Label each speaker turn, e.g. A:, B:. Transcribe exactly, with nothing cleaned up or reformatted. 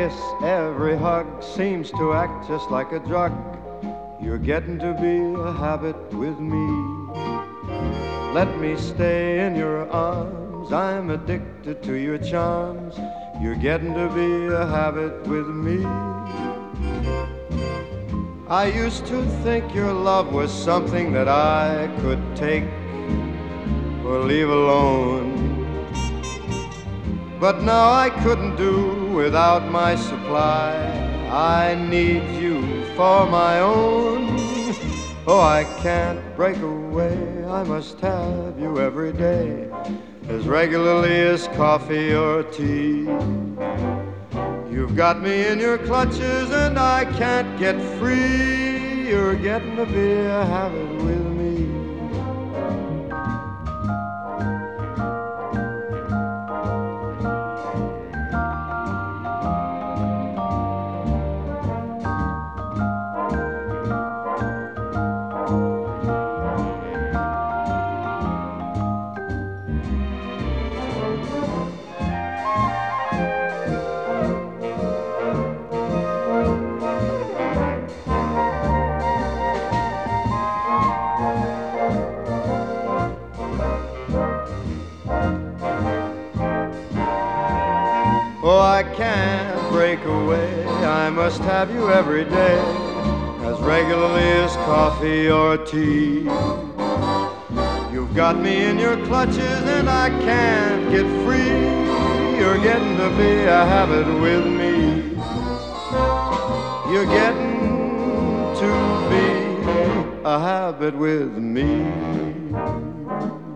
A: kiss, every hug seems to act just like a drug. You're getting to be a habit with me. Let me stay in your arms, I'm addicted to your charms. You're getting to be a habit with me. I used to think your love was something that I could take or leave alone, but now I couldn't do without my supply. I need you for my own. Oh, I can't break away, I must have you every day, as regularly as coffee or tea. You've got me in your clutches and I can't get free. You're getting to be a habit with me. Oh, I can't break away, I must have you every day, as regularly as coffee or tea. You've got me in your clutches and I can't get free. You're getting to be a habit with me. You're getting to be a habit with me.